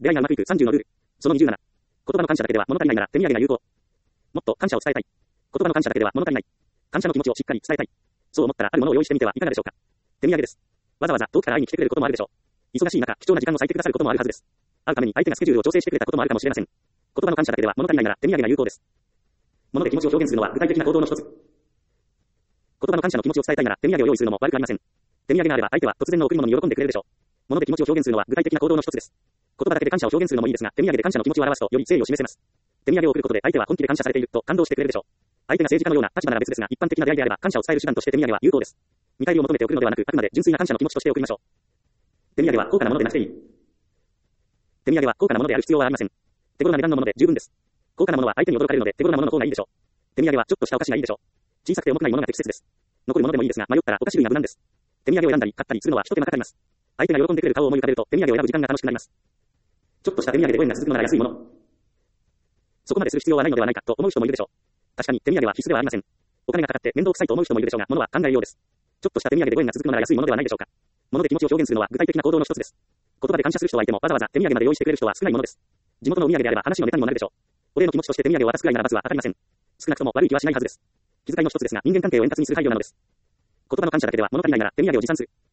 出会いがうまくいく30のルール。その27。言葉の感謝だけでは物足りないなら手土産が有効。もっと感謝を伝えたい。言葉の感謝だけでは物足りない。感謝の気持ちをしっかり伝えたい。そう思ったらあるものを用意してみてはいかがでしょうか。手土産です。わざわざ遠くから会いに来てくれることもあるでしょう。忙しい中、貴重な時間を割いてくださることもあるはずです。会うために相手がスケジュールを調整してくれたこともあるかもしれません。言葉の感謝だけでは物足りないなら手土産が有効です。物で気持ちを表現するのは具体的な行動の一つ。言葉の感謝の気持ちを伝えたいなら手土産を用意するのも悪くありません。手土産があれば相手は突然の贈り物に喜んでくれるでしょう。物で気持ちを表現するのは具体的な行動の一つです。言葉だけで感謝を表現するのもいいですが、手土産で感謝の気持ちを表すとより誠意を示せます。手土産を送ることで相手は本気で感謝されていると感動してくれるでしょう。相手が政治家のような立場なら別ですが、一般的な出会いであれば感謝を伝える手段として手土産は有効です。見返りを求めて送るのではなく、あくまで純粋な感謝の気持ちとして送りましょう。手土産は高価なものでなくていい。手土産は高価なものである必要はありません。手頃な値段のもので十分です。高価なものは相手に驚かれるので手頃なものの方がいいでしょう。手土産はちょっとしたお菓子がいいでしょう。小さくて重くないものが適切です。残るものでもいいですが、迷ったらお菓子類が無難です。手土産を選んだり買ったりするのは一手間かかります。相手が喜んでくれる顔を思い浮かべると手土産を選ぶ時間が楽しくなります。ちょっとした手土産でご縁が続くのなら安いもの。そこまでする必要はないのではないかと思う人もいるでしょう。確かに手土産は必須ではありません。お金がかかって面倒くさいと思う人もいるでしょうが、物は考えようです。ちょっとした手土産でご縁が続くのなら安いものではないでしょうか。物で気持ちを表現するのは具体的な行動の一つです。言葉で感謝する人はいてもわざわざ手土産まで用意してくれる人は少ないものです。地元のお土産であれば話のネタにもなるでしょう。お礼の気持ちとして手土産を渡すくらいなら罰は当たりません。少なくとも悪い気はしないはずです。気遣いの一つですが、人間関係を円滑にする配慮なのです。言葉の感謝だけでは物足りないなら手土産を持参する。